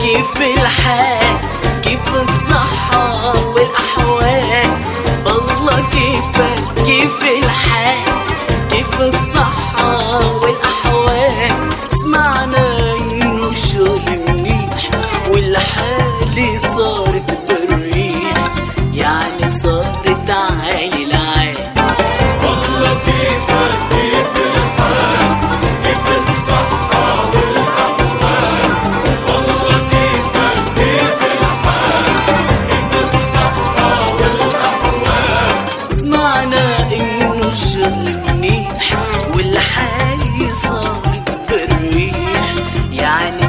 كيف الحال، كيف الصحة والأحوال؟ والله كيف الحال، كيف الصحة والأحوال؟ سمعنا إنه الشغل منيح والحالة صارت بالريح، يعني صارت عالي العال. والله كيف الحال، كيف الصحة والأحوال؟ والله كيف الحال، كيف الصحة والأحوال؟ سمعنا إنه الشغل منيح والحالة صارت بالريح، يعني